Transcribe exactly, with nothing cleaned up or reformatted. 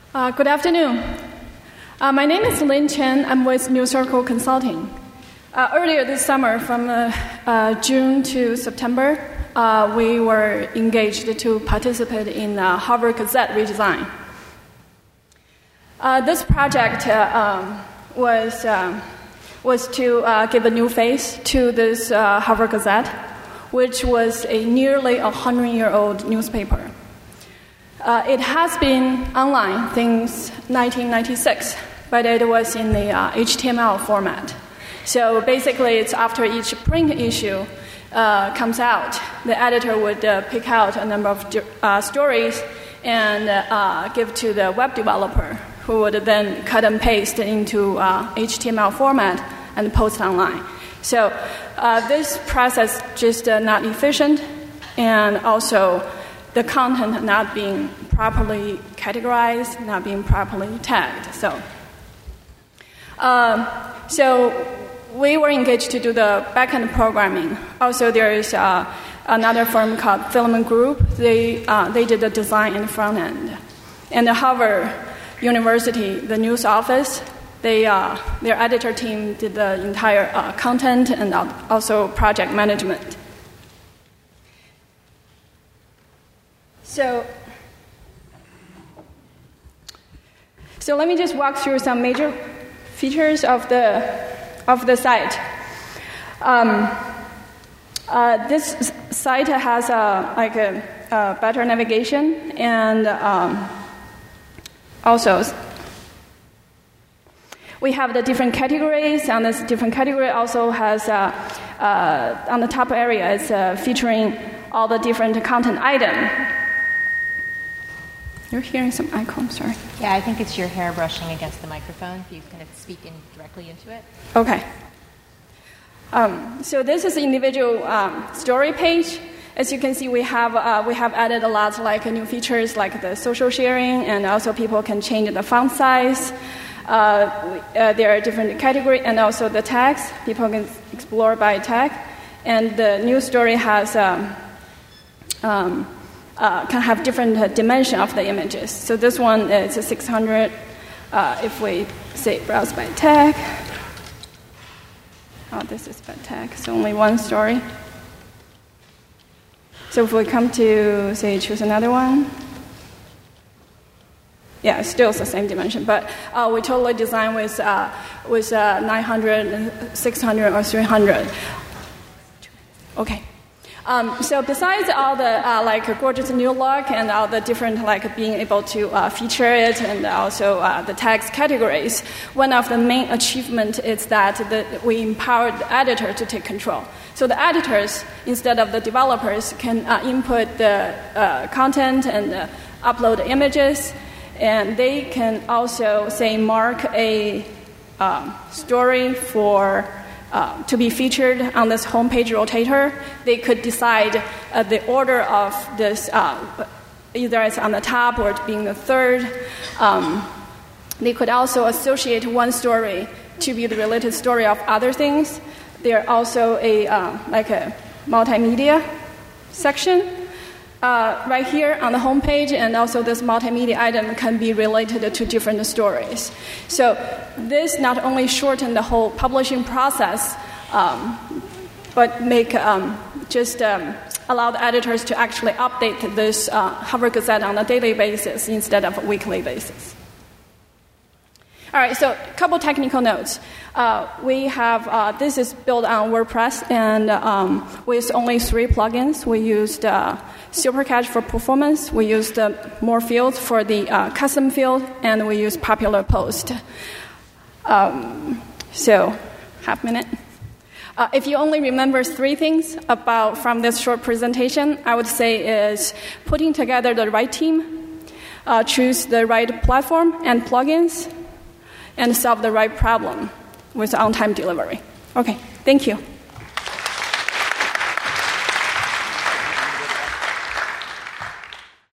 Uh, good afternoon. Uh, my name is Lin Chen. I'm with New Circle Consulting. Uh, earlier this summer, from uh, uh, June to September, uh, we were engaged to participate in uh, Harvard Gazette redesign. Uh, this project uh, um, was uh, was to uh, give a new face to this uh, Harvard Gazette, which was a nearly a hundred-year-old newspaper. Uh, it has been online since nineteen ninety-six, but it was in the uh, H T M L format. So basically, it's after each print issue uh, comes out, the editor would uh, pick out a number of uh, stories and uh, give to the web developer, who would then cut and paste into uh, H T M L format and post online. So uh, this process just uh, not efficient, and also the content not being properly categorized, not being properly tagged. So, um, so we were engaged to do the backend programming. Also, there is uh, another firm called Filament Group. They uh, they did the design and front end, and the Harvard University, the news office, they uh, their editor team did the entire uh, content and also project management. So, so let me just walk through some major features of the of the site. Um, uh, this site has a like a, a better navigation, and um, also we have the different categories, and this different category also has uh, uh, on the top area is uh, featuring all the different content items. You're hearing some echo, I'm sorry. Yeah, I think it's your hair brushing against the microphone. If you kind of speak in directly into it. Okay. Um, so this is the individual um, story page. As you can see, we have uh, we have added a lot like uh, new features like the social sharing, and also people can change the font size. Uh, uh, there are different categories, and also the tags. People can explore by tag. And the new story has um, um, Uh, can have different uh, dimension of the images. So this one is a six hundred. Uh, if we say browse by tag, oh, this is by tag. So only one story. So if we come to say choose another one, yeah, it's still the same dimension, but uh, we totally design with uh, with uh, nine hundred, six hundred, or three hundred. Okay. Um, so besides all the uh, like gorgeous new look and all the different like being able to uh, feature it, and also uh, the text categories, one of the main achievements is that the, we empowered the editor to take control. So the editors, instead of the developers, can uh, input the uh, content and uh, upload images, and they can also say mark a um, story for Uh, to be featured on this homepage rotator. They could decide uh, the order of this, uh, either it's on the top or it's being the third. Um, they could also associate one story to be the related story of other things. There also a uh, like a multimedia section uh, right here on the homepage, and also this multimedia item can be related to different stories. So this not only shorten the whole publishing process, um, but make um, just um, allow the editors to actually update this uh, Harvard Gazette on a daily basis instead of a weekly basis. All right, so a couple technical notes. Uh, we have, uh, this is built on WordPress, and um, with only three plugins. We used uh, Supercache for performance, we used uh, more fields for the uh, custom field, and we use Popular Post. Um, so, half minute. Uh, if you only remember three things about from this short presentation, I would say is putting together the right team, uh, choose the right platform and plugins, and solve the right problem with on-time delivery. Okay, thank you.